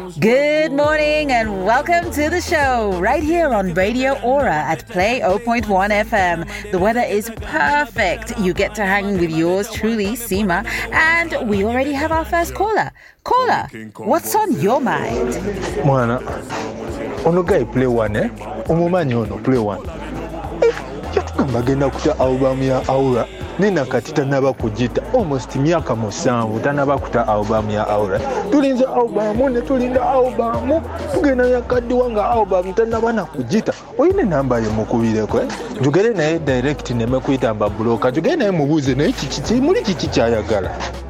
Good morning and welcome to the show right here on Radio Aura at Play 0.1 FM. The weather is perfect. You get to hang with yours truly, Seema, and we already have our first caller. Caller, what's on your mind? Mwana, ono guy play one, eh? Umumanyi ono play one. Yatugamba agenda kuta album ya Aura. Nina kati tanaba kujita almost myaka 7 tanaba kuta album ya Aura. Tulinza album ne tulinda album. Tugenda yakaddiwa nga album tanaba na kujita. Oyine namba ye mukubireko, eh? Jugere naye direct ne mekuyita mba bloka. Jugere naye mubuze naye kiki muli kiki kyayagala.